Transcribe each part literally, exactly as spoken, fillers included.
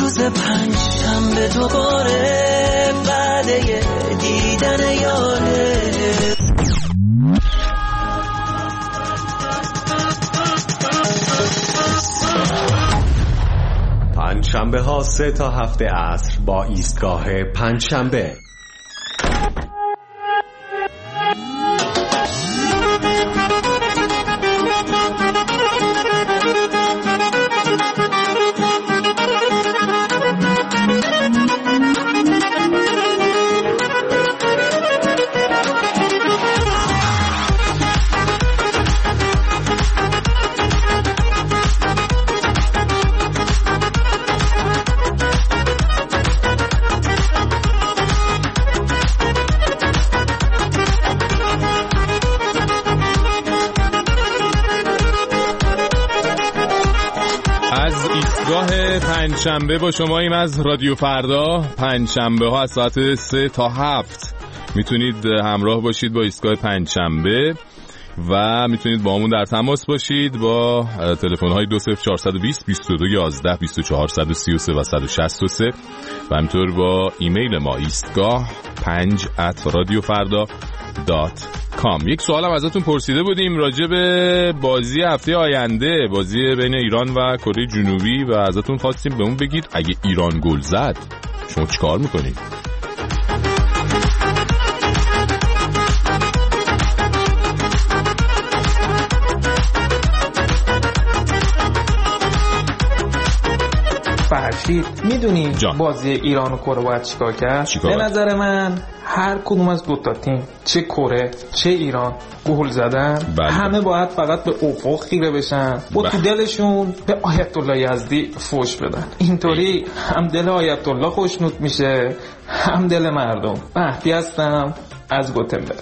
روز پنج شنبه دوباره بعد یه دیدن یاره. پنجشنبه ها سه تا هفته عصر با ایستگاه پنجشنبه. پنجشنبه با شما ایم از رادیو فردا. پنجشنبه ها از ساعت سه تا هفت میتونید همراه باشید با ایستگاه پنجشنبه و میتونید با همون در تماس باشید با تلفن های دو صفر چهار دو صفر بیست و دو یازده بیست و چهار صد و سی و سه و صد و شصت و سه و همینطور با ایمیل ما ایستگاه پنج ات رادیو فردا دات کام. یک سوالم ازتون پرسیده بودیم راجع به بازی هفته آینده، بازی بین ایران و کره جنوبی و ازتون خواستیم به اون بگید اگه ایران گل زد شما چیکار میکنید؟ فرشید میدونی بازی ایران و کره باید چیکار کرد؟ به نظر من هر کدوم از دو تا تیم، چه کره چه ایران، گل زدن بله. همه باید فقط به افق خیره بشن و تو دلشون به آیت الله یزدی فوش بدن. اینطوری هم دل آیت الله خوشنود میشه هم دل مردم. مهدی هستم از گوتنبرگ.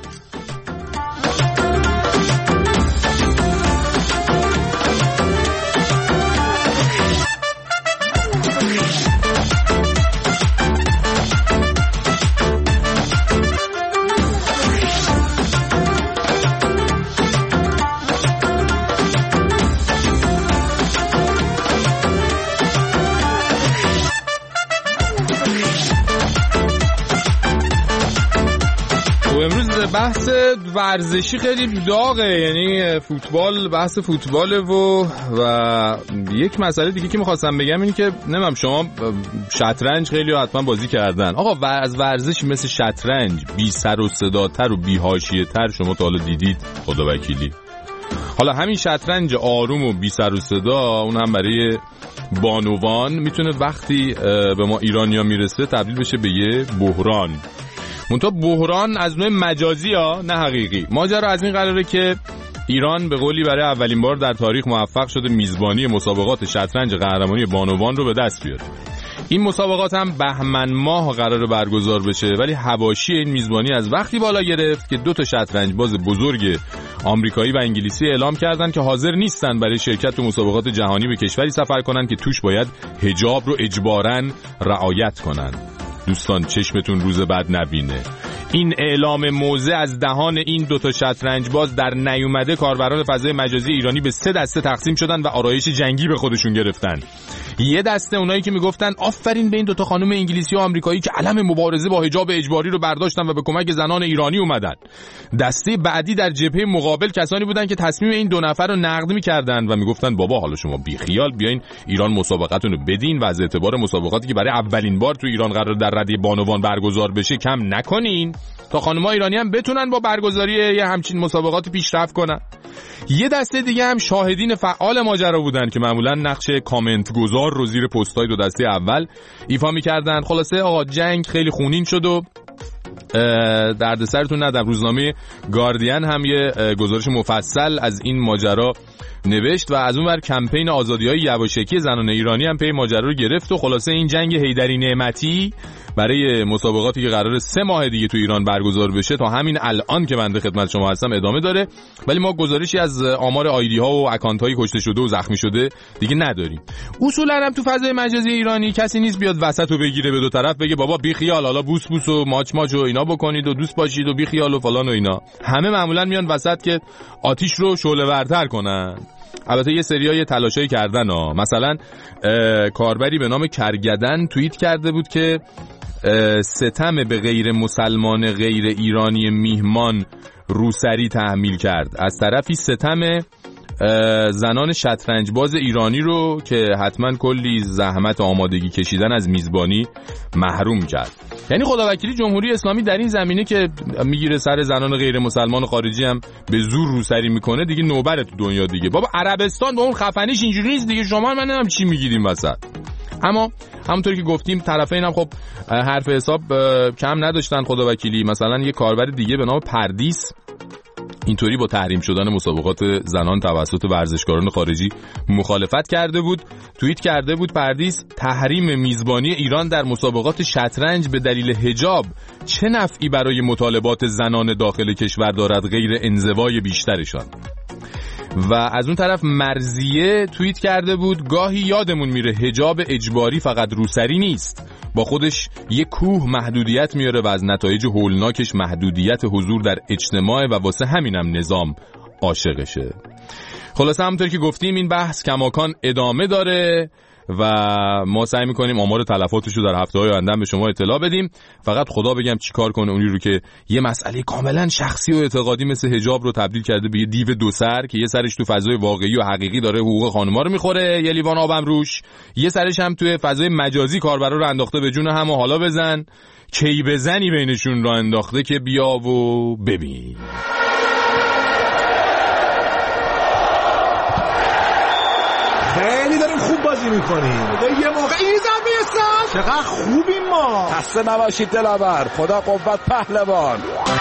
بحث ورزشی خیلی داغه، یعنی فوتبال، بحث فوتباله و و یک مسئله دیگه که میخواستم بگم اینه که نمیدونم شما شطرنج خیلی حتما بازی کردن. آقا از ورزشی مثل شطرنج بی سر و صداتر و بی حاشیه تر شما تا حالا دیدید؟ خدا وکیلی. حالا همین شطرنج آروم و بی سر و صدا اون هم برای بانوان میتونه وقتی به ما ایرانیا میرسه تبدیل بشه به یه بحران. منتها بحران از نوع مجازی ها نه حقیقی. ماجرا از این قراره که ایران به قولی برای اولین بار در تاریخ موفق شده میزبانی مسابقات شطرنج قهرمانی بانوان رو به دست بیاره. این مسابقات هم بهمن ماه قراره برگزار بشه، ولی حواشی این میزبانی از وقتی بالا گرفت که دو تا شطرنج باز بزرگ آمریکایی و انگلیسی اعلام کردن که حاضر نیستن برای شرکت تو مسابقات جهانی به کشوری سفر کنن که توش باید حجاب رو اجباراً رعایت کنن. دوستان چشمتون روز بعد نبینه. این اعلام موضع از دهان این دوتا شطرنج باز در نیومده کاربران فضای مجازی ایرانی به سه دسته تقسیم شدن و آرایش جنگی به خودشون گرفتن. یه دسته اونایی که میگفتن آفرین به این دوتا خانم انگلیسی و آمریکایی که علم مبارزه با حجاب اجباری رو برداشتن و به کمک زنان ایرانی اومدن. دسته بعدی در جبهه مقابل کسانی بودن که تصمیم این دو نفر رو نقد میکردن و میگفتن بابا حالا شما بی خیال بیاین ایران مسابقتون رو بدین و از اعتبار مسابقاتی که برای اولین بار تو ایران قرار در رده بانوان برگزار بشه کم نکنین تا خانم‌ها ایرانی هم بتونن با برگزاری یه همچین مسابقاتی پیشرفت کنن. یه دسته دیگه هم شاهدین فعال ماجرا بودن که معمولا نقش کامنت گذار رو زیر پست‌های دو دسته اول ایفا می‌کردن. خلاصه آقا جنگ خیلی خونین شد و دردسرتون ندم روزنامه گاردین هم یه گزارش مفصل از این ماجرا نوشت و از اون ور کمپین آزادی‌های یواشکی زنان ایرانی هم پی ماجرا رو گرفت و خلاصه این جنگ حیدری نعمتی برای مسابقاتی که قراره سه ماه دیگه تو ایران برگزار بشه تا همین الان که بنده خدمت شما هستم ادامه داره، ولی ما گزارشی از آمار آیدی ها و اکانت های کشته شده و زخمی شده دیگه نداریم. اصولا هم تو فضای مجازی ایرانی کسی نیست بیاد وسط رو بگیره به دو طرف بگه بابا بی خیال حالا بوس بوس و ماچ ماچ و اینا بکنید و دوست باشید و بی خیال و فلان و اینا. همه معمولا میان وسط که آتیش رو شعله ورتر کنن. البته یه سریای تلاشایی کردن ها. مثلا کاربری به نام کرگدن توییت کرده بود که ستم به غیر مسلمان غیر ایرانی میهمان روسری تحمیل کرد، از طرفی ستم زنان شطرنج باز ایرانی رو که حتما کلی زحمت آمادگی کشیدن از میزبانی محروم کرد. یعنی خداوکیلی جمهوری اسلامی در این زمینه که میگیره سر زنان غیر مسلمان خارجی هم به زور روسری میکنه دیگه نوبره تو دنیا دیگه. بابا عربستان با اون خفنیش اینجوری نیست دیگه، شما من نمیدونم چی میگیریم وسط. اما همونطور که گفتیم طرفین هم خب حرف حساب کم نداشتن خداوکیلی. مثلا یه کاربر دیگه به نام پردیس اینطوری با تحریم شدن مسابقات زنان توسط ورزشکاران خارجی مخالفت کرده بود. توییت کرده بود پردیس: تحریم میزبانی ایران در مسابقات شطرنج به دلیل حجاب چه نفعی برای مطالبات زنان داخل کشور دارد غیر انزوای بیشترشان. و از اون طرف مرزیه توییت کرده بود: گاهی یادمون میره حجاب اجباری فقط روسری نیست، با خودش یک کوه محدودیت میاره و از نتایج هولناکش محدودیت حضور در اجتماع و واسه همینم نظام عاشقشه. خلاصه همونطور که گفتیم این بحث کماکان ادامه داره و ما سعی میکنیم آمار تلفاتش رو در هفته‌های آینده به شما اطلاع بدیم. فقط خدا بگم چیکار کنه اونی رو که یه مسئله کاملا شخصی و اعتقادی مثل حجاب رو تبدیل کرده به یه دیو دو سر که یه سرش تو فضای واقعی و حقیقی داره حقوق خانم‌ها رو میخوره، یه لیوان آبم روش، یه سرش هم توی فضای مجازی کاربرا رو انداخته به جون هم و حالا بزن کی بزنی بینشون رو انداخته که بیا و ببین. خیلی داریم خوب بازی میکنیم. یه موقع این ضربه سر چقدر خوبیم ما. خسته نباشید دلاور، خدا قوت پهلوان.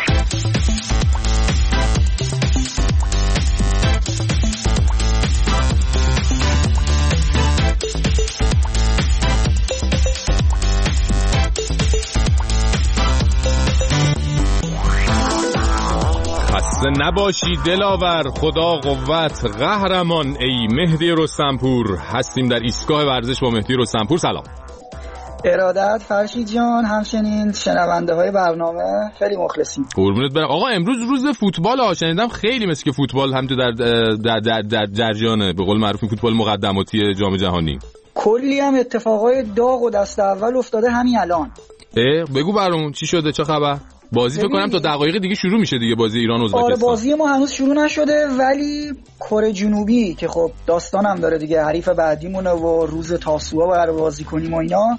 خسته نباشی دلاور، خدا قوت قهرمان. ای مهدی رستمپور، هستیم در ایستگاه ورزش با مهدی رستمپور. سلام. ارادت فرشید جان، همچنین شنونده های برنامه خیلی مخلصیم. قربونت برم. آقا امروز روز فوتبال ها، شنیدم خیلی مثل که فوتبال هم تو در در در در جریانه، به قول معروف فوتبال مقدماتی جام جهانی. کلی هم اتفاقای داغ و دست اول افتاده همین الان. اه بگو برامون چی شده، چه خبر؟ بازی فکر کنم تا دقایق دیگه شروع میشه دیگه، بازی ایران و ازبکستان. آره بازی ما هنوز شروع نشده، ولی کره جنوبی که خب داستانم داره دیگه، حریف بعدیمونه و روز تاسوعا قرار بازی کنیم و اینا.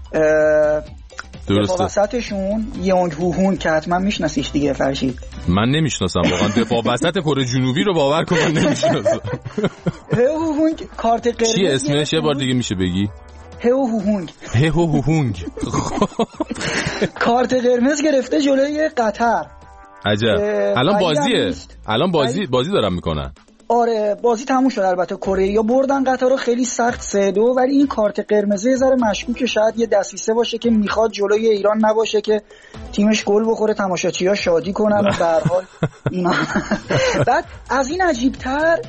درسته. وسطشون یونگ هوهون که حتما میشناسیش دیگه فرشید. من نمیشناسم واقعا دفاع وسط کره جنوبی رو، باور کن من نمیشناسم. هوهون کارت قرمز. چی اسمش یه بار دیگه میشه بگی؟ هو هوهونگ هو هوهونگ کارت قرمز گرفته جلوی قطر. عجب. الان بازیه، الان بازی بازی دارن میکنن. آره بازی تموم شد. البته کره بردن قطر رو خیلی سخت سه دو، ولی این کارت قرمزه ذره مشکوکه، شاید یه دسیسه باشه که میخواد جلوی ایران نباشه که تیمش گل بخوره، تماشاچی‌ها شادی کنن و به هر حال اینا. بعد از این عجیب‌تر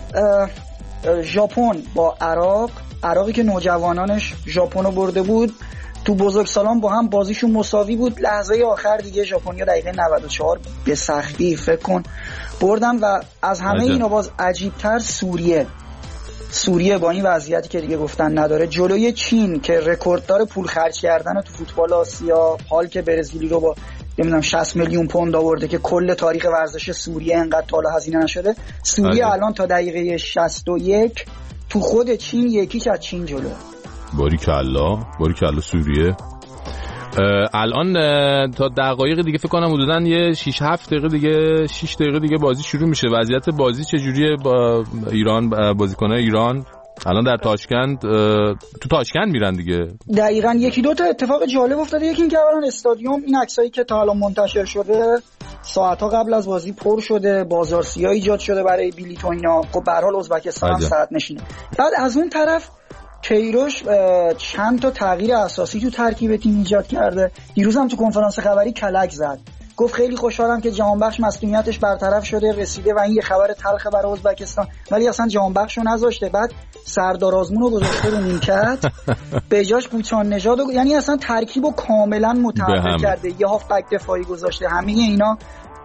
ژاپن با عراق، عراقی که نوجوانانش ژاپن رو برده بود تو بزرگسالان با هم بازیشون مساوی بود، لحظه آخر دیگه ژاپنیا دقیقه نود و چهار به سختی فکر کن بردن. و از همه اینا باز عجیب‌تر سوریه سوریه با این وضعیتی که دیگه گفتن نداره جلوی چین که رکورددار پول خرج کردن تو فوتبال آسیا، حال که برزیلی رو با نمیدونم شصت میلیون پوند آورده که کل تاریخ ورزش سوریه انقدر تا حالا هزینه نشده. سوریه الان تا دقیقه شصت و یک تو خود چین یکیش از چین جلو. باریکالله باریکالله سوریه. الان تا دقایق دیگه فکر کنم حدوداً یه شش هفت دقیقه دیگه شش دقیقه دیگه بازی شروع میشه. وضعیت بازی چجوریه با ایران؟ بازیکن‌های ایران الان در تاشکند تو تاشکند میرن دیگه. دقیقاً یکی دو تا اتفاق جالب افتاده. یکی این که الان استادیوم این عکسایی که تا الان منتشر شده ساعت‌ها قبل از بازی پر شده، بازار سیاه ایجاد شده برای بلیط و اینا. خب به هر حال ازبکستان هم صد نشینه. بعد از اون طرف کیروش چند تا تغییر اساسی تو ترکیب تیم ایجاد کرده. دیروز هم تو کنفرانس خبری کلک زد، گفت خیلی خوشحالم که جهانبخش مسئولیتش برطرف شده رسیده و این یه خبر تلخ برای ازبکستان، ولی اصلا جهانبخشو نذاشته. بعد سردار آزمون رو گذاشته رو نیمکت به جاش بوچان نژاد، یعنی اصلا ترکیبو کاملا متحول کرده. یه هافبک دفاعی گذاشته. همه اینا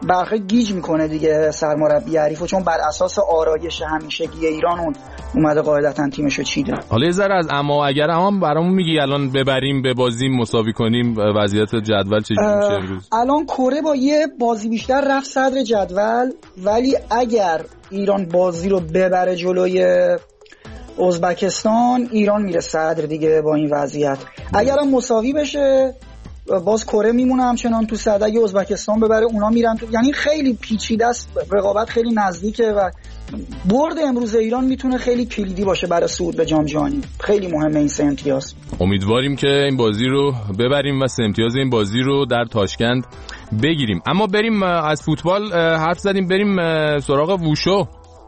برخی گیج میکنه دیگه سرمربی حریفو، چون بر اساس آرایش همیشگی ایران اون اومده قاعدتا تیمشو چیده. حالا یه ذره از اما اگر هم برامون میگی الان ببریم ببازیم مساوی کنیم وضعیت جدول چه جوری میشه امروز؟ الان کره با یه بازی بیشتر رفت صدر جدول، ولی اگر ایران بازی رو ببره جلوی ازبکستان ایران میره صدر دیگه با این وضعیت. اگر هم مساوی بشه باز کره میمونه همچنان تو صدر، اگه ازبکستان ببره اونا میرن تو. یعنی خیلی پیچیده است، رقابت خیلی نزدیکه و برد امروز ایران میتونه خیلی کلیدی باشه برای صعود به جام جهانی. خیلی مهمه این سه امتیاز. امیدواریم که این بازی رو ببریم و سه امتیاز این بازی رو در تاشکند بگیریم. اما بریم از فوتبال حرف زدیم، بریم سراغ ووشو.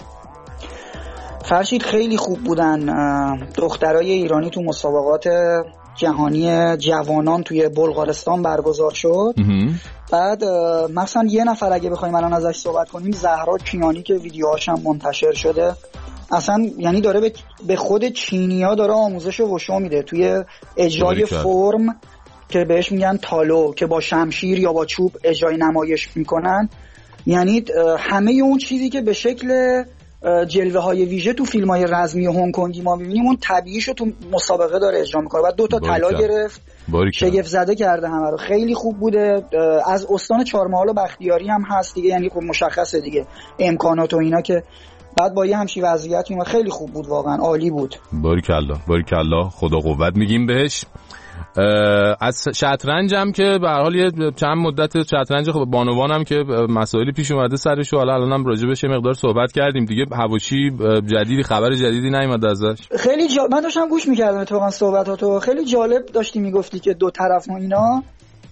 فرشید خیلی خوب بودن دخترای ایرانی تو مسابقات جهانی جوانان توی بلغارستان برگزار شد. بعد مثلا یه نفر اگه بخوایم الان ازش صحبت کنیم، زهرا کیانی که ویدیوهاش هم منتشر شده، اصلا یعنی داره به خود چینی‌ها داره آموزش وشو میده توی اجرای فرم که بهش میگن تالو، که با شمشیر یا با چوب اجرای نمایش میکنن. یعنی همه اون چیزی که به شکل جلوه های ویژه تو فیلم های رزمی هنگ کنگی ما میبینیم اون طبیعیشو تو مسابقه داره اجرا میکنه. بعد دو تا طلا گرفت، شگفت زده کرده همه رو. خیلی خوب بوده. از استان چهارمحال و بختیاری هم هست دیگه، یعنی خب مشخصه دیگه امکانات و اینا، که بعد با یه همچی وضعیتی ما خیلی خوب بود، واقعا عالی بود. باریکالله باریکالله، خدا قوت میگیم بهش. از شطرنج هم که به هر حال یه چند مدت شطرنج خب بانوان هم که مسائلی پیش اومده سرش، و حالا الانم راجع بهش مقدار صحبت کردیم دیگه. حواشی جدیدی، خبر جدیدی نیومد ازش. خیلی جا... من داشتم گوش میکردم اتفاقا صحبتاتو، خیلی جالب داشتی میگفتی که دو طرف و اینا.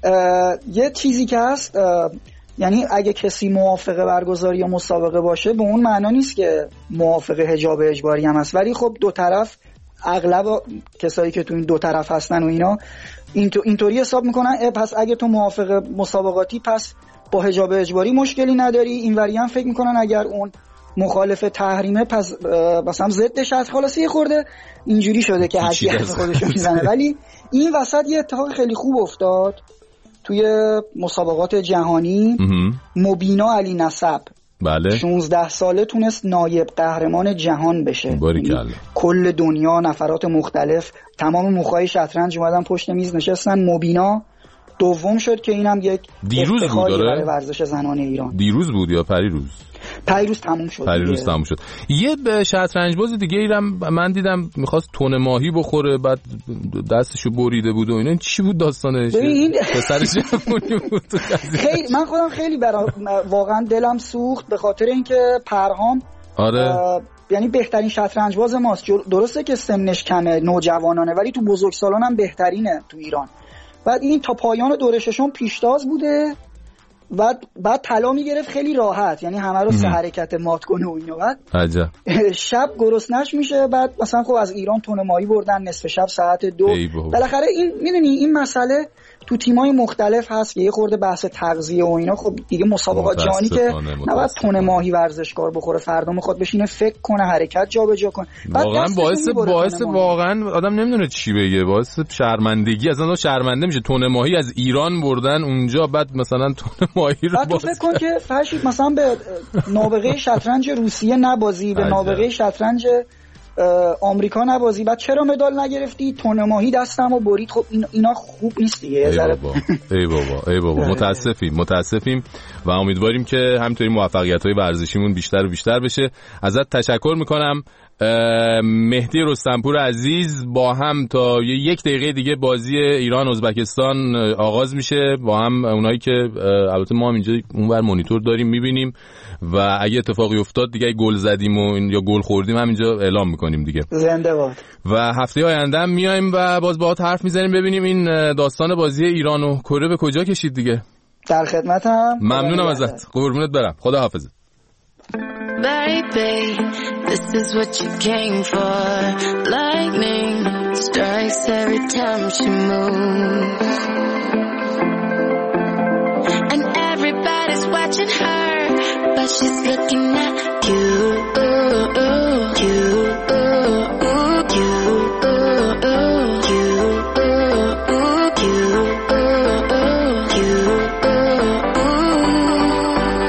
یه چیزی که هست، یعنی اگه کسی موافق برگزاری یا مسابقه باشه به اون معنا نیست که موافق حجاب اجباری هم هست، ولی خب دو طرف، اغلب کسایی که تو این دو طرف هستن و اینا اینطور اینطوری حساب میکنن پس اگه تو موافق مسابقاتی پس با حجاب اجباری مشکلی نداری. اینوری هم فکر میکنن اگر اون مخالف تحریمه پس مثلا ضدش هست. خلاصه یه خورده اینجوری شده که هر کی حرف خودشو میزنه. ولی این وسط یه اتفاق خیلی خوب افتاد توی مسابقات جهانی. مبینا علی نسب بله شانزده ساله تونست نایب قهرمان جهان بشه. باریکالله. کل دنیا نفرات مختلف تمام مخای شطرنج اومدن پشت میز نشستن. مبینا دوم شد که اینم یک دیروز بود داره ورزش زنان ایران. دیروز بود یا پریروز؟ پریروز تموم شد. پریروز تموم شد. یه به شطرنج باز دیگه ایرم من دیدم میخواست تون ماهی بخوره، بعد دستشو بریده بود و اینا. چی بود داستانش؟ این پسرش جوونی بود. خیلی من خودم خیلی برا... واقعا دلم سوخت به خاطر اینکه پرهام آره یعنی بهترین شطرنج باز ماست. درسته که سنش کمه، نوجوانانه، ولی تو بزرگسالان هم بهترینه تو ایران. بعد این تا پایان دوره ششم پیشتاز بوده و بعد طلا میگرفت خیلی راحت، یعنی همه رو سه حرکت مات کنه و اینا. بعد عجب شب گرسنش میشه، بعد مثلا خب از ایران تون ماهی بردن نصف شب ساعت دو. بالاخره این میدونی این مسئله تو تیمای مختلف هست که یه خورده بحث تغذیه و اینا. خب دیگه مسابقات جهانی که نباید تون ماهی ورزشکار بخوره، فردا میخواد بشینه فکر کنه، حرکت جابجا کنه. واقعا باعث باعث واقعا آدم نمیدونه چی بگه، باعث شرمندگی اصلا شرمنده میشه. تون ماهی از ایران بردن اونجا، بعد مثلا تون ماهی رو بعد تو فکر کن که فرشید مثلا به نابغه شطرنج روسیه نبازی، به نابغه شطرنج آمریکا نبازی، بعد چرا مدال نگرفتی؟ تون ماهی دستمو برید. خب این اینا خوب نیست دیگه. ای بابا ای بابا ای بابا متاسفیم متاسفیم و امیدواریم که همینطوری موفقیت‌های ورزشیمون بیشتر و بیشتر بشه. ازت تشکر میکنم مهدی رستمپور عزیز. با هم تا یک دقیقه دیگه بازی ایران ازبکستان آغاز میشه، با هم اونایی که البته ما هم اینجا اونور مانیتور داریم میبینیم و اگه اتفاقی افتاد دیگه گل زدیم و یا گل خوردیم همینجا اعلام میکنیم دیگه. زنده باد. و هفته آینده هم میایم و باز باهات حرف میزنیم ببینیم این داستان بازی ایران و کره به کجا کشید دیگه. در خدمتم. ممنونم ازت. قربونت برم. خدا حافظ. Baby, this is what you came for. Lightning strikes every time she moves, and everybody's watching her, but she's looking at you, you, you, you, you.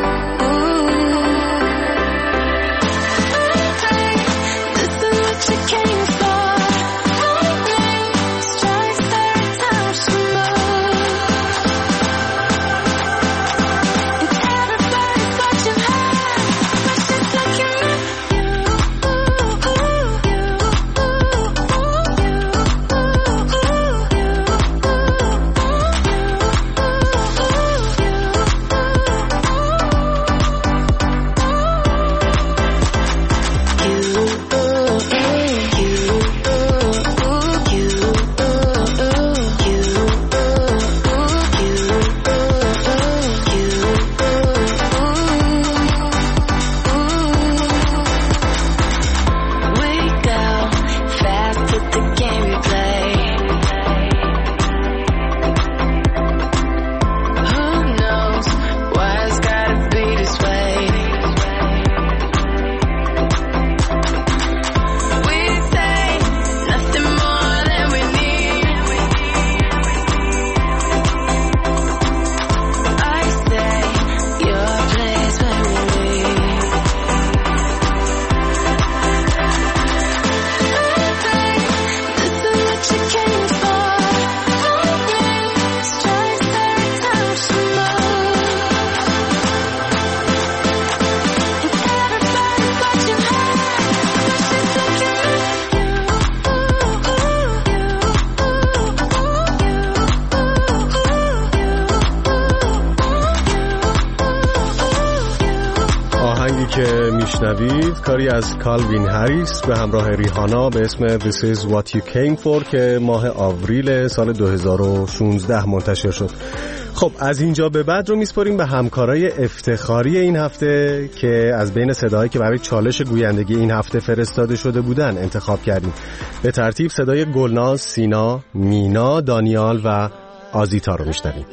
که میشنوید کاری از کالوین هریس به همراه ریهانا به اسم This is what you came for که ماه آوریل سال دو هزار و شانزده منتشر شد. خب از اینجا به بعد رو میسپاریم به همکارای افتخاری این هفته که از بین صداهایی که برای چالش گویندگی این هفته فرستاده شده بودن انتخاب کردیم. به ترتیب صدای گلناز، سینا، مینا، دانیال و آزیتا رو میشنویم.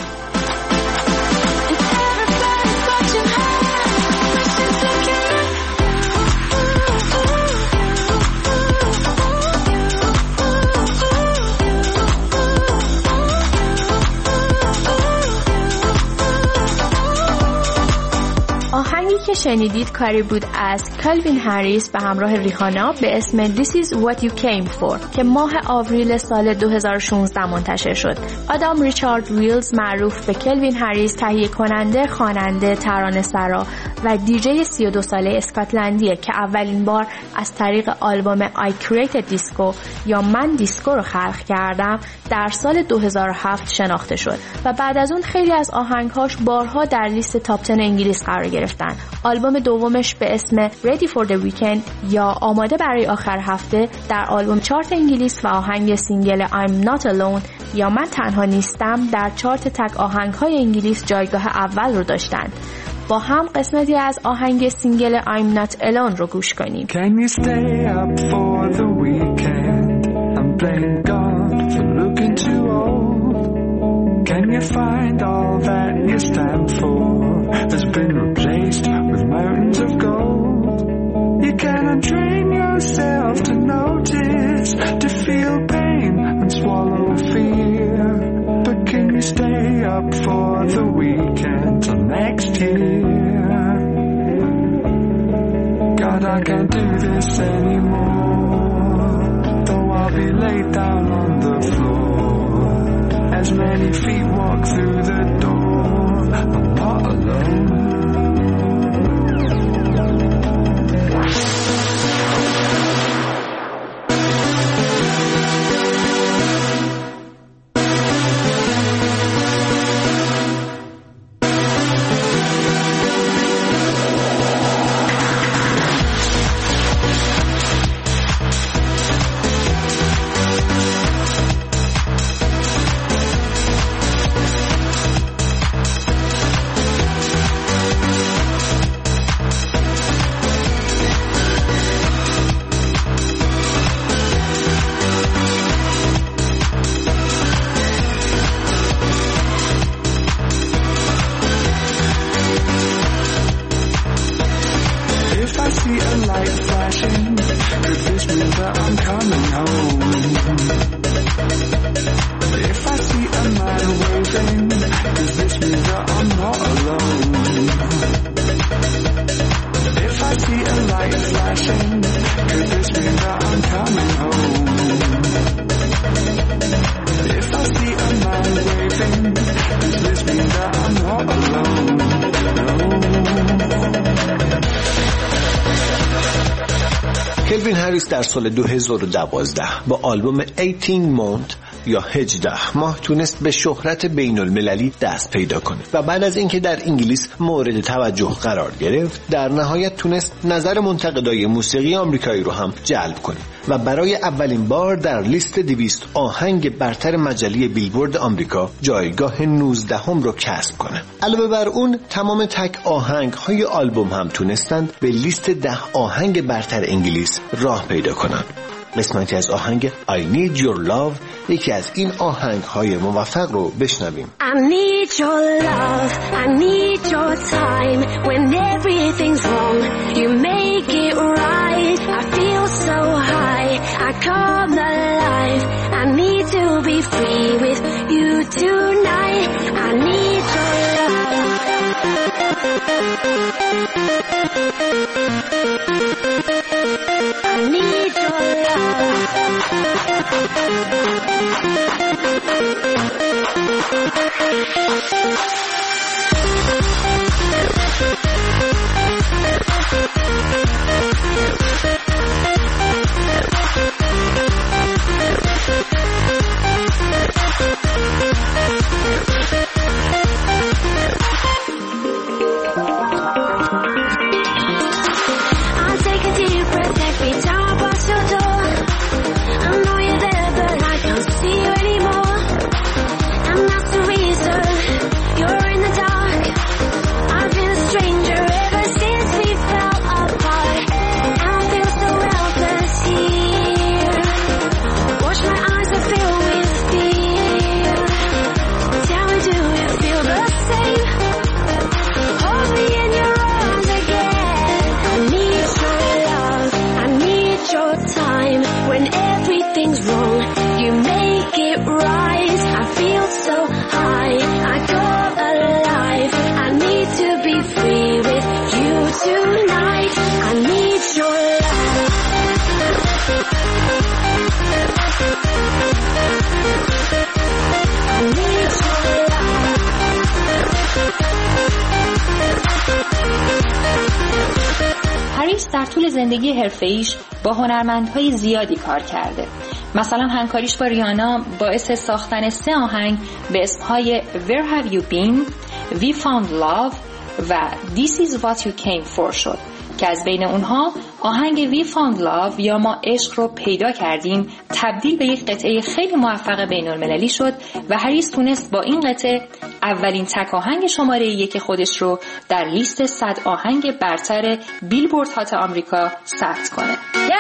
که شنیدید کاری بود از کالوین هریس به همراه ریهانا به اسم This is what you came for که ماه آوریل سال دو هزار و شانزده منتشر شد. آدام ریچارد ویلز معروف به کالوین هریس تهیه کننده، خواننده، ترانه‌سرا و دیجی سی و دو ساله اسکاتلندیه که اولین بار از طریق آلبوم I Created Disco یا من دیسکو رو خلق کردم در سال دو هزار و هفت شناخته شد و بعد از اون خیلی از آهنگهاش بارها در لیست تاپ ده انگلیس قرار گرفتن. آلبوم دومش به اسم Ready for the Weekend یا آماده برای آخر هفته در آلبوم چارت انگلیس و آهنگ سینگل I'm Not Alone یا من تنها نیستم در چارت تک آهنگ‌های انگلیس جایگاه اول رو داشتن. با هم قسمتی از آهنگ سینگل I'm Not Alone رو گوش کنیم. Can you stay up for the weekend? I'm playing God for looking too old. Can you find all that you stand for has been replaced with mountains of gold? You cannot train yourself to notice, to feel pain and swallow fear. But can you stay up for the weekend till next year? God, I can't do this anymore, though I'll be laid down on the floor. As many feet walk through the door, I'm not alone. کلوین هریس در سال دو هزار و دوازده با آلبوم هجده مونت یا هجده ماه تونست به شهرت بین المللی دست پیدا کنه و بعد از اینکه در انگلیس مورد توجه قرار گرفت در نهایت تونست نظر منتقدای موسیقی آمریکایی رو هم جلب کنه و برای اولین بار در لیست دویست آهنگ برتر مجله بیلبورد آمریکا جایگاه نوزدهم رو کسب کنه. علاوه بر اون تمام تک آهنگ های آلبوم هم تونستند به لیست ده آهنگ برتر انگلیس راه پیدا کنند. قسمتی از آهنگ I Need Your Love یکی از این آهنگ های موفق رو بشنویم. I need your love, I need your time. When everything's wrong, you make it right. I feel so high, I come alive. I need to be free with you tonight. I need your love. I need your love. زندگی حرفه‌ایش با هنرمندهای زیادی کار کرده. مثلا همکاریش با ریانا باعث ساختن سه آهنگ به اسمهای Where Have You Been, We Found Love و This Is What You Came For شد که از بین اونها آهنگ We Found Love یا ما عشق رو پیدا کردیم تبدیل به یک قطعه خیلی موفق بین المللی شد و هریس تونست با این قطعه اولین تک آهنگ شماره یک خودش رو در لیست صد آهنگ برتر بیلبورد هات آمریکا ثبت کنه.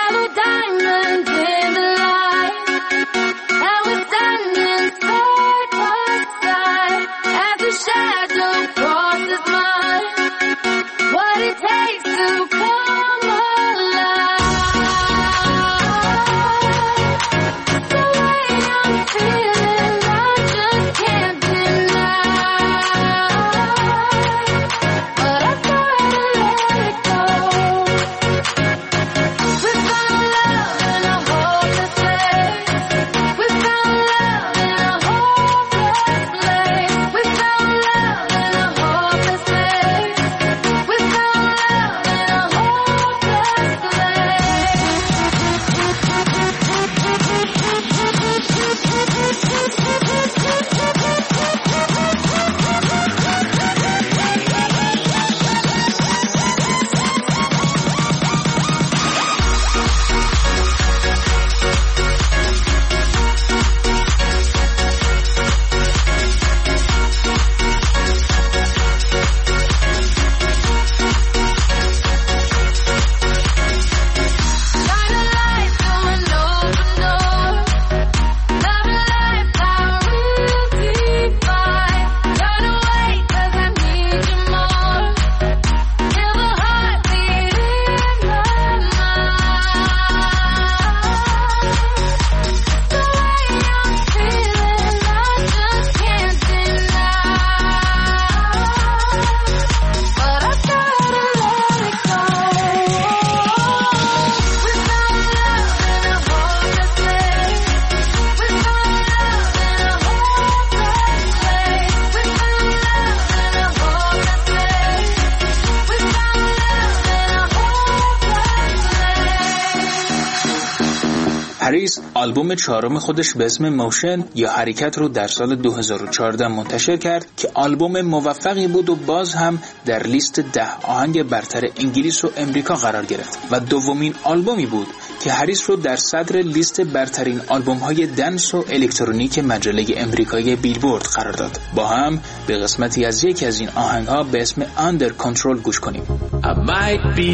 هریس آلبوم چهارم خودش به اسم موشن یا حرکت رو در سال دو هزار و چهارده منتشر کرد که آلبوم موفقی بود و باز هم در لیست ده آهنگ برتر انگلیس و امریکا قرار گرفت و دومین آلبومی بود که هریس رو در صدر لیست برترین آلبوم‌های دنس و الکترونیک مجله امریکایی بیلبورد قرار داد. با هم به قسمتی از یکی از این آهنگ‌ها به اسم Under Control گوش کنیم. I might be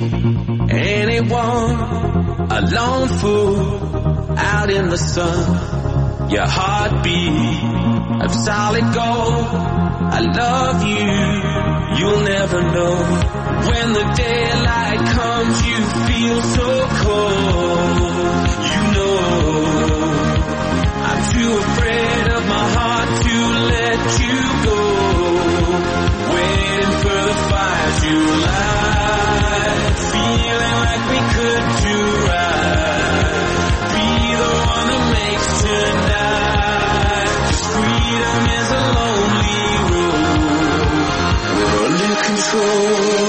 anyone, a lone fool out in the sun, your heartbeat of solid gold. I love you, you'll never know. When the daylight comes, you feel so cold. You know, I'm too afraid of my heart to let you go. Waiting for the fires you light, feeling like we could do right. Be the one that makes tonight. 'Cause freedom is a lonely road. We're under control.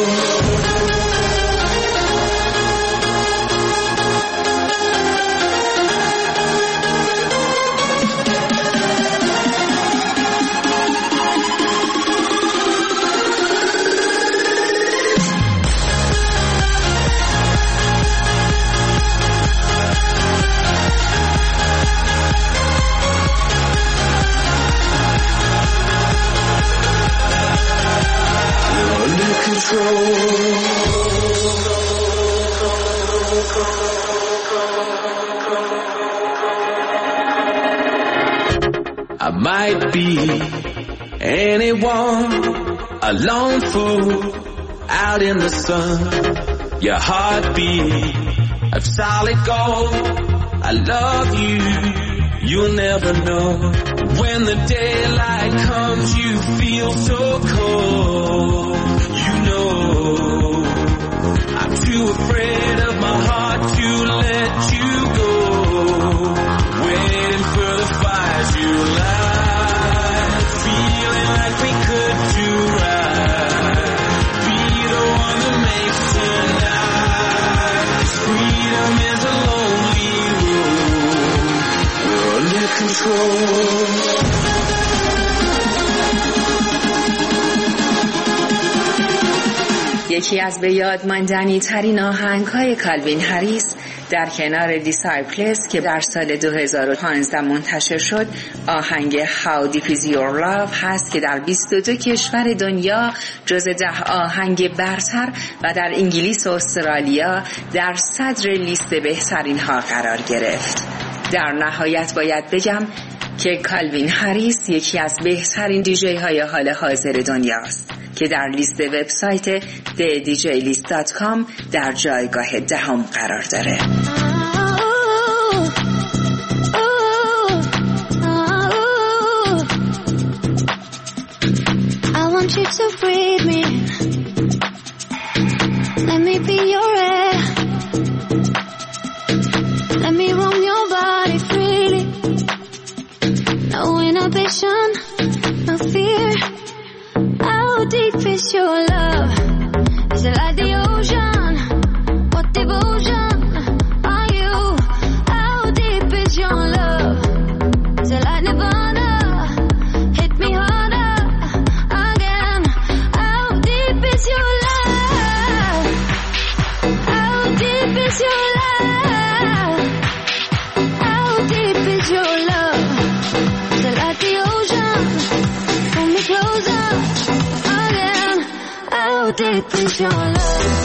I might be anyone, a lone fool out in the sun, your heartbeat of solid gold. I love you, you'll never know. When the daylight comes, you feel so cold. You know, I'm too afraid of my heart to let you go. Waiting for the fires you light, feeling like we could do right. Be the one that makes tonight. control. یکی از به یاد ماندنی ترین آهنگ های کالوین هریس در کنار دیسایپلز که در سال دو هزار و پانزده منتشر شد آهنگ How Deep Is Your Love هست که در بیست و دو کشور دنیا جز ده آهنگ برتر و در انگلیس و استرالیا در صدر لیست بهترین ها قرار گرفت. در نهایت باید بگم که کالوین هریس یکی از بهترین دیجی های حال حاضر دنیاست که در لیست وبسایت دی دی جی لیست دات کام در جایگاه دهم قرار داره. I want you to breathe me. Let me be your air. Let me roam your body freely. No inhibition, no fear. How deep is your love? Is it like the ocean? What devotion are you? How deep is your love? Is it like Nirvana? Hit me harder again. How deep is your love? How deep is your love? How deep is your love? Is it like the ocean? Pull me closer. How deep is your love?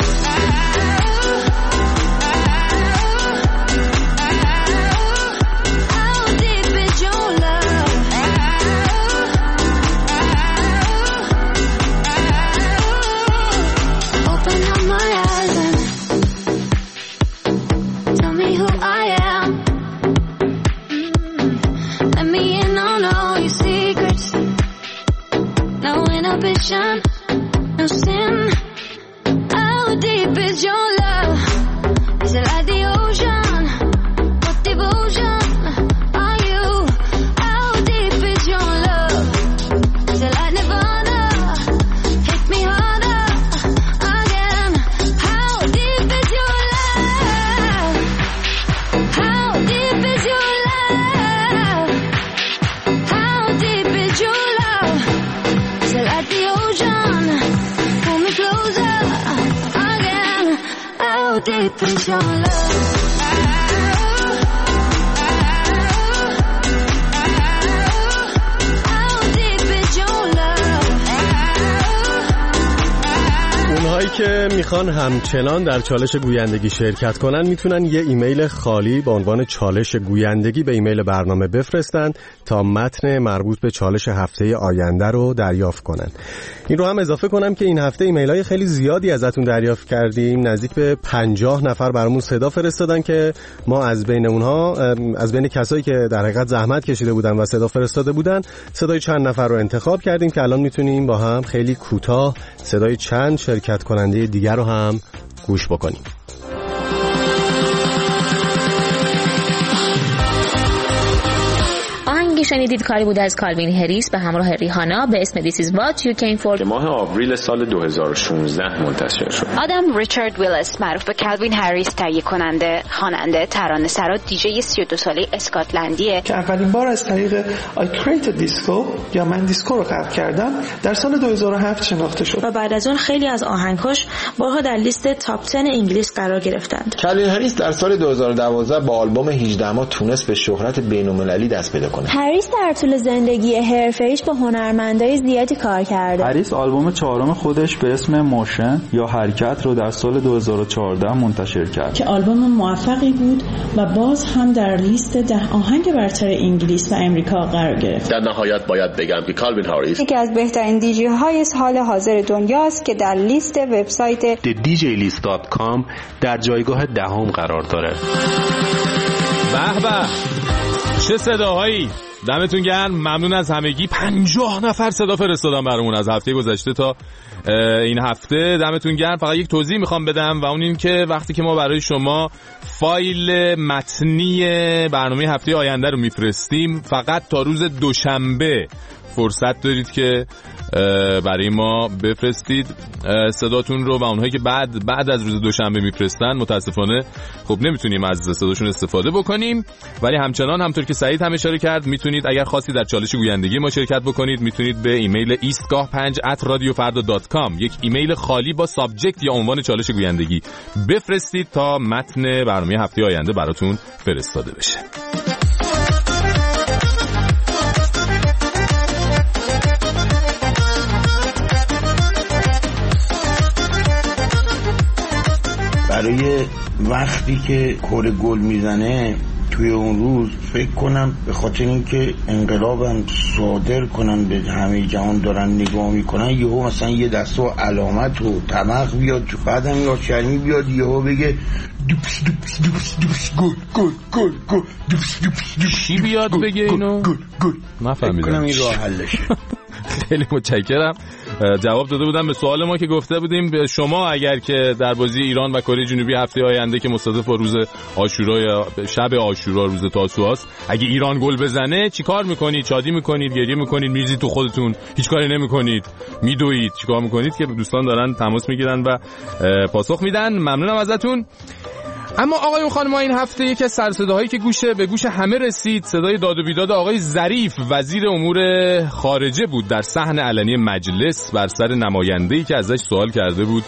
How deep is your love? Open up my eyes and tell me who I am. Let me in on all your secrets. No inhibition. No sin. How deep is your love? Is it like the ocean? What devotion are you? How deep is your love? Is it like Nirvana? Hit me harder again. How deep is your love? How deep is your love? How deep is your love? Is it like the ocean? Closer again. How deep is your love? How deep is your love? اونهایی که میخوان همچنان در چالش گویندگی شرکت کنن میتونن یه ایمیل خالی با عنوان چالش گویندگی به ایمیل برنامه بفرستن تا متن مربوط به چالش هفته آینده رو دریافت کنن. این رو هم اضافه کنم که این هفته ایمیل‌های خیلی زیادی ازتون دریافت کردیم. نزدیک به پنجاه نفر برامون صدا فرستادن که ما از بین اونها از بین کسایی که در حقیقت زحمت کشیده بودن و صدا فرستاده بودن صدای چند نفر رو انتخاب کردیم که الان میتونیم با هم خیلی کوتاه صدای چند شرکت کننده دیگر رو هم گوش بکنیم. آهنگی شنیدید کاری بود از کالوین هریس به همراه ریهانا به اسم This Is What You Came For که ماه آوریل سال دو هزار و شانزده منتشر شد. آدم ریچارد ویلس معروف به کالوین هریس تهیه کننده، خواننده، ترانه‌سرا، دیجی سی و دو ساله اسکاتلندیه که اولین بار از طریق I Created Disco یا من دیسکو رو خلق کردم در سال دو هزار و هفت شناخته شد و بعد از اون خیلی از آهنگاش بارها در لیست تاپ ده انگلیس قرار گرفتند. کالوین هریس در سال دو هزار و دوازده با آلبوم هجده ماه تونست به شهرت بین‌المللی دست پیدا کنه. هریس در طول زندگی حرفه‌ایش با هنرمندای زیادی کار کرده. هریس آلبوم چهارم خودش به اسم موشن یا حرکت رو در سال دو هزار و چهارده منتشر کرد که آلبوم موفقی بود و باز هم در لیست ده آهنگ برتر انگلیس و امریکا قرار گرفت. در نهایت باید بگم که کالوین هریس یکی از بهترین دیجی های حال حاضر دنیاست که در لیست وبسایت دی دی جی لیست دات کام در جایگاه دهم قرار داره. به به چه صداهایی! دمتون گرم، ممنون از همگی. پنجاه نفر صدا فرستادن برامون از هفته گذشته تا این هفته. دمتون گرم. فقط یک توضیح میخوام بدم و اون این که وقتی که ما برای شما فایل متنی برنامه هفته آینده رو میفرستیم، فقط تا روز دوشنبه فرصت دارید که برای ما بفرستید صداتون رو و اونهایی که بعد بعد از روز دوشنبه میفرستن متاسفانه خب نمیتونیم از صداشون استفاده بکنیم، ولی همچنان همطور که سعید هم اشاره کرد میتونید اگر خواستی در چالش گویندگی ما شرکت بکنید میتونید به ایمیل ایستگاه پنج ات رادیو فردا دات کام یک ایمیل خالی با سابجکت یا عنوان چالش گویندگی بفرستید تا متن برنامه هفته آینده براتون فرستاده بشه. برای وقتی که کره گل میزنه توی اون روز فکر کنم به خاطر اینکه انقلابم صادر کنن به همه جهان دارن نگاه میکنن، یهو مثلا یه دسته علامت و طمق بیاد، بعدم یا شرمی بیاد یهو بگه دوپس دوپس دوپس دوپس گل گل گل گل دوپس دوپس دوپس چی بیاد بگه اینو؟ گل گل نفهمیدم. فکر کنم این راه حلشه. خیلی متشکرم. جواب داده بودم به سوال ما که گفته بودیم به شما اگر که در بازی ایران و کره جنوبی هفته آینده که مصادف با روز عاشورا یا شب عاشورا روز تاسوعاست، اگه ایران گل بزنه چیکار میکنید؟ شادی میکنید، گریه میکنید، میریزید تو خودتون، هیچ کاری نمیکنید، میدوید، چیکار میکنید؟ که دوستان دارن تماس میگیرن و پاسخ میدن. ممنونم ازتون. اما آقایون خانم‌ها این هفته یکی از سرصداهایی که گوشه به گوش همه رسید صدای داد و بیداد آقای ظریف وزیر امور خارجه بود در صحن علنی مجلس بر سر نماینده‌ای که ازش سوال کرده بود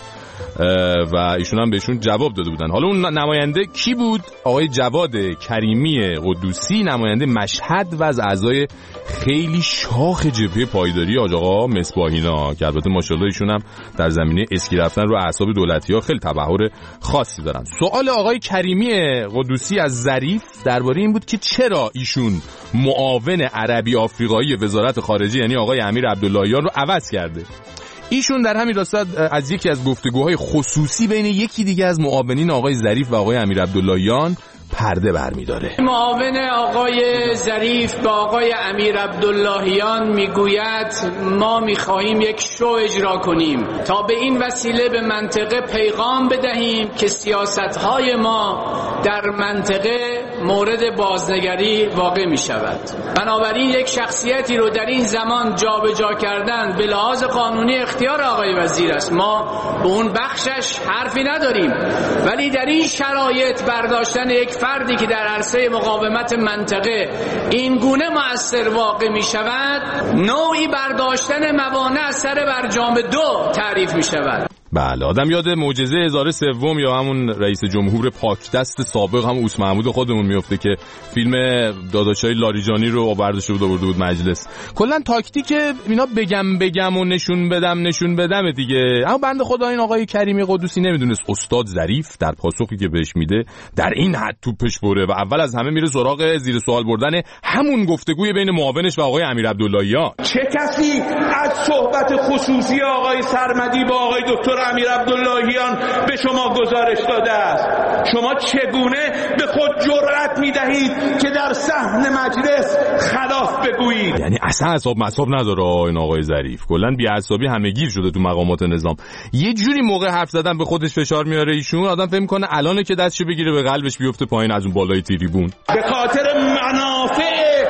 و ایشون هم بهشون جواب داده بودن. حالا اون نماینده کی بود؟ آقای جواد کریمی قدوسی، نماینده مشهد و از اعضای خیلی شاخ جبهه پایداری آج آقا مصباحینا که البته ماشاءالله ایشون هم در زمینه اسکی رفتن رو اعصاب دولتی‌ها خیلی تبحر خاصی دارن. سوال آقای کریمی قدوسی از ظریف درباره این بود که چرا ایشون معاون عربی آفریقایی وزارت خارجه یعنی آقای امیر عبداللهیان رو عوض کرده. ایشون در همین راستا از یکی از گفتگوهای خصوصی بین یکی دیگه از معاونین آقای ظریف و آقای امیر عبداللهیان پرده برمی‌داره. معاون آقای ظریف با آقای امیر عبداللهیان میگوید ما می‌خواهیم یک شو اجرا کنیم تا به این وسیله به منطقه پیغام بدهیم که سیاست‌های ما در منطقه مورد بازنگری واقع می‌شود. بنابراین یک شخصیتی رو در این زمان جابجا کردن به لحاظ قانونی اختیار آقای وزیر است. ما به اون بخشش حرفی نداریم، ولی در این شرایط برداشتن یک فردی که در عرصه مقاومت منطقه این گونه مؤثر واقع می شود نوعی برداشتن موانع از سر برجام دو تعریف می شود. بله، آدم یاد معجزه هزار سوم یا همون رئیس جمهور پاکدست سابق هم اوس محمود خودمون میفته که فیلم داداشای لاریجانی رو برداشته بود آورده بود مجلس. کلا تاکتیک اینا بگم بگم و نشون بدم نشون بدم دیگه. اما بنده خدا این آقای کریمی قدوسی نمیدونست استاد ظریف در پاسخی که بهش میده در این حد توپش بره و اول از همه میره سراغ زیر سوال بردن همون گفتگوی بین معاونش و آقای امیر عبداللهیان. چه کسی از صحبت خصوصی آقای سرمدی با آقای دکتر امیر عبداللهیان به شما گزارش داده است؟ شما چگونه به خود جرأت می‌دهید که در صحن مجلس خلاف بگویید؟ یعنی اصلا اعصاب مصاب نداره این آقای ظریف، کلا بی‌عصبی همه‌گیر شده تو مقامات نظام. یه جوری موقع حرف زدن به خودش فشار میاره ایشون، آدم فکر می‌کنه الانه که دستشو بگیره به قلبش بیفته پایین از اون بالای تریبون. به خاطر منافع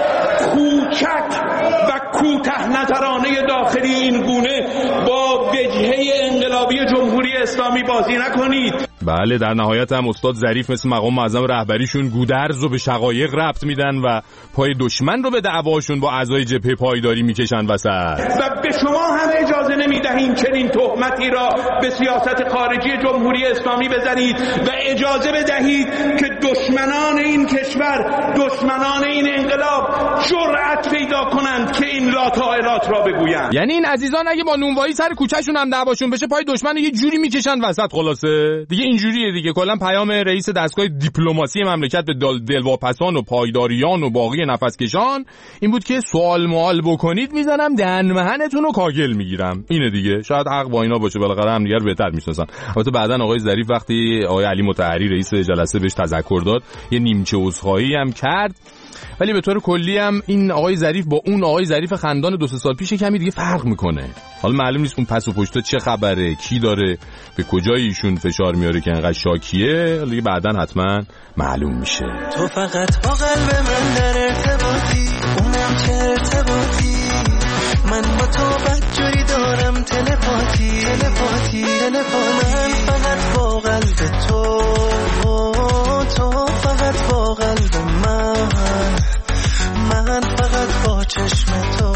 کوچک و کوته نظرانه داخلی این گونه با وجهه انقلابی جمهوری اسلامی بازی نکنید. بله، در نهایت هم استاد ظریف مثل مقام معظم رهبریشون گودرز رو به شقایق ربط میدن و پای دشمن رو به دعواشون با اعضای جبهه پایداری میکشن وسط. و به شما هم اجازه نمیدهیم چنین تهمتی را به سیاست خارجی جمهوری اسلامی بزنید و اجازه بدهید که دشمنان این کشور، دشمنان این انقلاب جرأت پیدا کنند که این لاطائلات را بگویند. یعنی این عزیزان اگه با نونوایی سر کوچه‌شون هم دعواشون بشه پای دشمن یه جوری میکشن وسط. خلاصه دیگه اینجوریه دیگه. کلا پیام رئیس دستگاه دیپلماسی مملکت به دلواپسان و پایداریان و باقی نفسکشان این بود که سوال موال بکنید میزنم دهن مهنتون رو کاگل میگیرم. اینه دیگه. شاید حق با اینا باشه، بالاخره هم دیگه بهتر میشناسن. البته بعدن آقای ظریف وقتی آقای علی مطهری رئیس جلسه بهش تذکر داد یه نیمچه عذرخواهی هم کرد ولی به طور کلی هم این آقای ظریف با اون آقای ظریف خندان دو سه سال پیش کمی دیگه فرق میکنه. حالا معلوم نیست اون پس و پشتا چه خبره، کی داره به کجای ایشون فشار میاره که انقدر شاکیه، دیگه بعداً حتما معلوم میشه. تو فقط با قلب من در ارتباطی، اونم چه ارتباطی، من با تو بدجوری دارم تلپاتی تلپاتی تلپاتی. من فقط با قلب تو، تو فقط با قلب من، من فقط با چشم تو،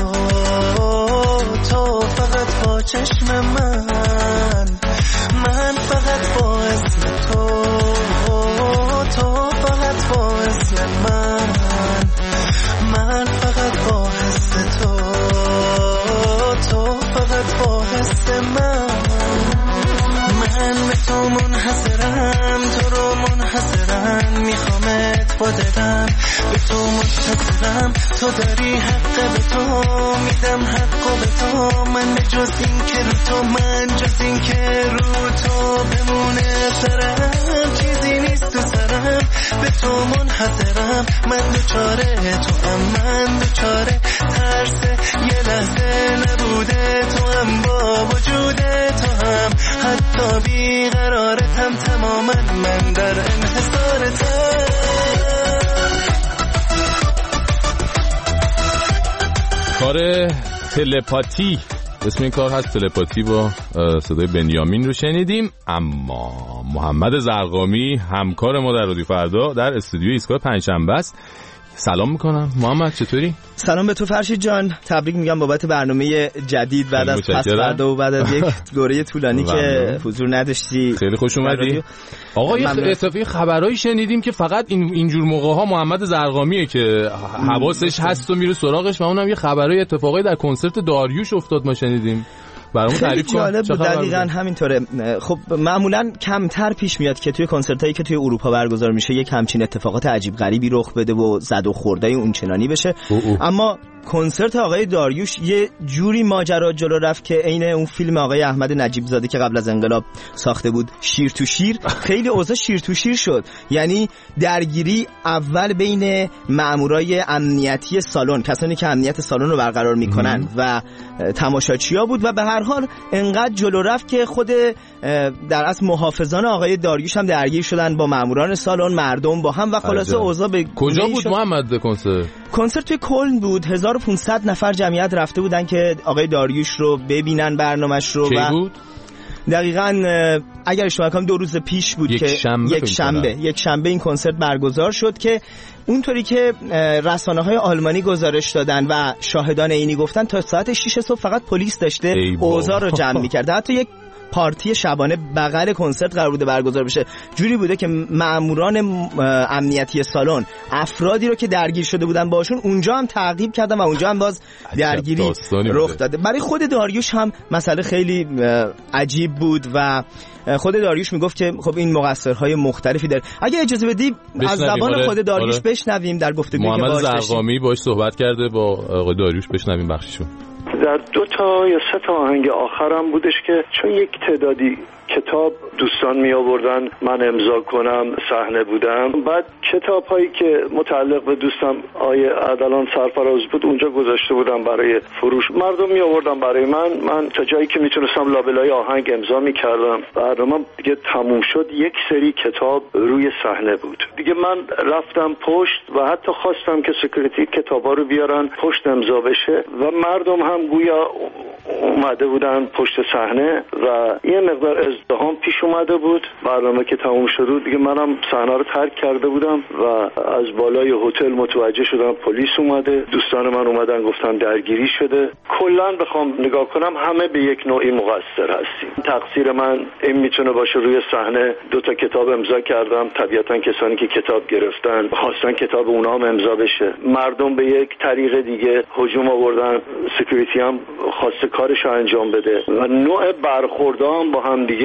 تو فقط با چشم من، من فقط با اسم تو، تو فقط با اسم من، من فقط با حس تو، تو فقط با حس من. من به تو منحصرم، تو رو منحصرم، میخوامت با دلم، به تو منتظرم، تو داری حق به تو میدم حق به تو. من به جز این که رو تو، من جز این که رو تو بمونه سرم، چیزی نیست تو سرم، به تو منحصرم. من دوچاره تو هم، من دوچاره ترس یه لحظه نبوده تو هم، با وجود تو هم حتی بیقرارتم تماما، من در انحصارتم. کار تلپاتی، اسم این کار هست تلپاتی، با صدای بنیامین رو شنیدیم. اما محمد زرقامی همکار ما در رادیو فردا در استودیو ایستگاه پنجشنبه است. سلام میکنم محمد، چطوری؟ سلام به تو فرشید جان، تبریک میگم بابت برنامه جدید بعد از پس فردا و بعد از یک دوره طولانی که حضور نداشتی. خیلی خوش اومدی. آقا یه اتفاقی خبرایی شنیدیم که فقط این اینجور موقع ها محمد زرقامیه که حواسش هست و میره سراغش، و اونم یه خبرای اتفاقی در کنسرت داریوش افتاد ما شنیدیم. برامون تعریف کن. جالب بود. دقیقاً همینطوره. خب معمولاً کمتر پیش میاد که توی کنسرتایی که توی اروپا برگزار میشه یک همچین اتفاقات عجیب غریبی رخ بده و زد و خورده اونچنانی بشه. او او. اما کنسرت آقای داریوش یه جوری ماجرا جلو رفت که عین اون فیلم آقای احمد نجیب زاده که قبل از انقلاب ساخته بود، شیر تو شیر، خیلی اوضاع شیر تو شیر شد. یعنی درگیری اول بین مامورای امنیتی سالن، کسانی که امنیت سالن رو برقرار میکنن و تماشاچی‌ها بود، و به هر حال انقدر جلو رفت که خود در اصل محافظان آقای داریوش هم درگیر شدن با ماموران سالن، مردم با هم، و خلاصه اوضاع به کجا بود شد. محمد کنسرت کنسرت توی کلن بود. هزار و پانصد نفر جمعیت رفته بودن که آقای داریوش رو ببینن، برنامه‌اش رو. و بود؟ دقیقاً اگر اشتباه نکنم دو روز پیش بود یک که شنبه یک شنبه یک شنبه این کنسرت برگزار شد که اونطوری که رسانه‌های آلمانی گزارش دادن و شاهدان عینی گفتن تا ساعت شش صبح فقط پلیس داشته اوضاع رو جمع می‌کرد. حتی یک پارتی شبانه بغل کنسرت قرار بوده برگزار بشه، جوری بوده که ماموران امنیتی سالن افرادی رو که درگیر شده بودن باشون اونجا هم تعقیب کردن و اونجا هم باز درگیری رخ داده. برای خود داریوش هم مسئله خیلی عجیب بود و خود داریوش میگفت که خب این مقصرهای مختلفی داره. اگه اجازه بدی از زبان خود داریوش آره. بشنویم در گفتگویی که محمد زرقامی باهاش صحبت کرده با آقای داریوش، بشنویم بخششو. در دو تا یا سه تا آهنگ آخرم بودش که چون یک تعدادی کتاب دوستان می آوردن من امضا کنم صحنه بودم، بعد کتاب هایی که متعلق به دوستم آیه عدلان سرفراز بود اونجا گذاشته بودم برای فروش، مردم می آوردن برای من، من تا جایی که میتونستم لابلای آهنگ امضا می کردم. برنامه دیگه تموم شد، یک سری کتاب روی صحنه بود دیگه. من رفتم پشت و حتی خواستم که سکیوریتی کتابا رو بیارن پشت امضا بشه و مردم هم گویا اومده بودن پشت صحنه و یه مقدار ازدحام پیش اومده بود. برنامه که تموم شد دیگه منم صحنه رو ترک کرده بودم و از بالای هتل متوجه شدم پلیس اومده، دوستان من اومدن گفتن درگیری شده. کلا بخوام نگاه کنم همه به یک نوعی مقصر هستیم. تقصیر من این میتونه باشه روی صحنه دو تا کتاب امضا کردم، طبیعتا کسانی که کتاب گرفتن خواستن کتاب اونها هم امضا بشه، مردم به یک طریق دیگه هجوم آوردن، سکیوریتی هم خواسته کارش رو انجام بده و نوع برخوردام با هم دیگه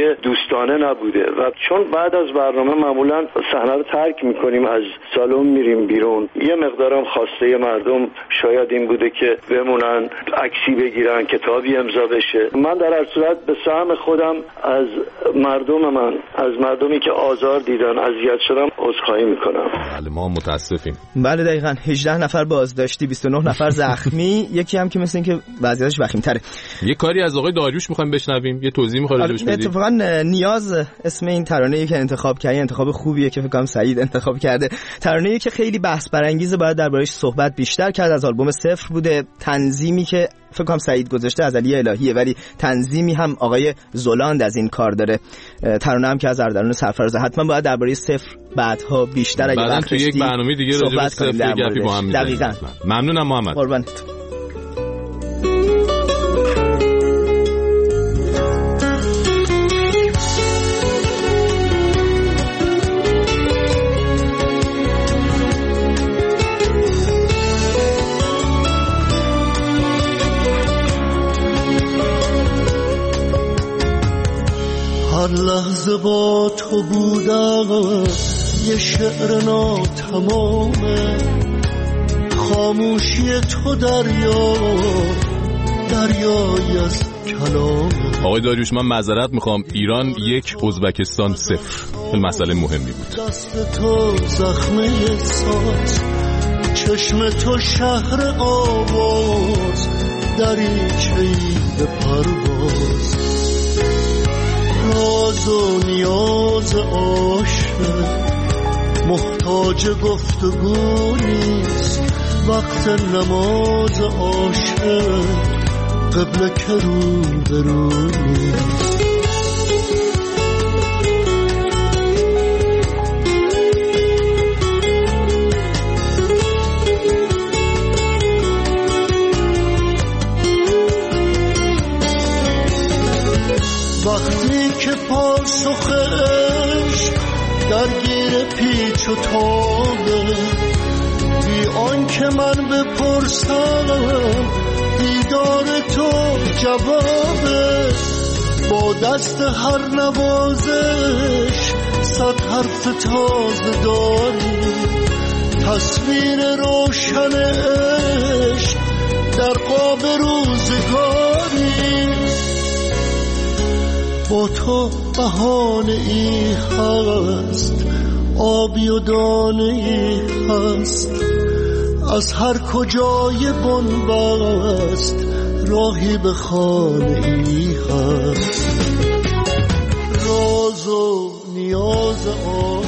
دوستانه نبوده و چون بعد از برنامه معمولا صحنه رو ترک میکنیم، از سالن میریم بیرون، یه مقدارم خواسته مردم شاید این بوده که بمونن عکسی بگیرن، کتابی امضا بشه. من در هر صورت به سهم خودم از مردم من، از مردمی که آزار دیدن، اذیت شدم، عذرخواهی میکنم. بله ما متاسفیم. بله دقیقاً هجده نفر بازداشتی، بیست و نه نفر زخمی، یکی هم که مثل این که وضعیتش وخیم‌تره. یه کاری از آقای داریوش می‌خوایم بشنویم، یه توضیح می‌خواد راجعش بدید. اتفاقاً نیاز اسم این ترانه‌ای که انتخاب کردی انتخاب خوبیه که فکر کنم سعید انتخاب کرده. ترانه‌ای که خیلی بحث برانگیزه، باید درباره‌اش صحبت بیشتر کرد. از آلبوم صفر بوده، تنظیمی که فکر کنم سعید گذاشته از علی الهیه، ولی تنظیمی هم آقای زولاند از این کار داره. ترانه هم که از اردلان سرفراز. حتما باید درباره صفر بعدها بیشتر اگه وقت تو یک برنامه دیگه راجع به صفر گپی با هم می‌زنیم. دقیقاً. ممنونم محمد. قربانت. هر لحظه با تو بودم یه شعر ناتمامه، خاموشی تو دریا دریای از کلامه. آقای داریوش من معذرت میخوام، ایران یک، ازبکستان صفر. این مسئله مهمی بود. دست تو زخمه ساز، چشم تو شهر آواز، دریچه‌ای به پرواز، راز و نیاز عاشق محتاج گفتگو نیست، وقت نماز عاشق قبله که رو به رو نیست. وقتی که پاسخش درگیر پیچ و تابه، بی آن که من بپرسم دیدار تو جوابه، با دست هر نوازش صد حرف تازه داری، تصویر روشن عشق در قاب روزگاری. با تو بهانه ای هست، آبی و دانه ای هست، از هر کجای بنبست راهی به خانه ای هست. راز و نیاز آن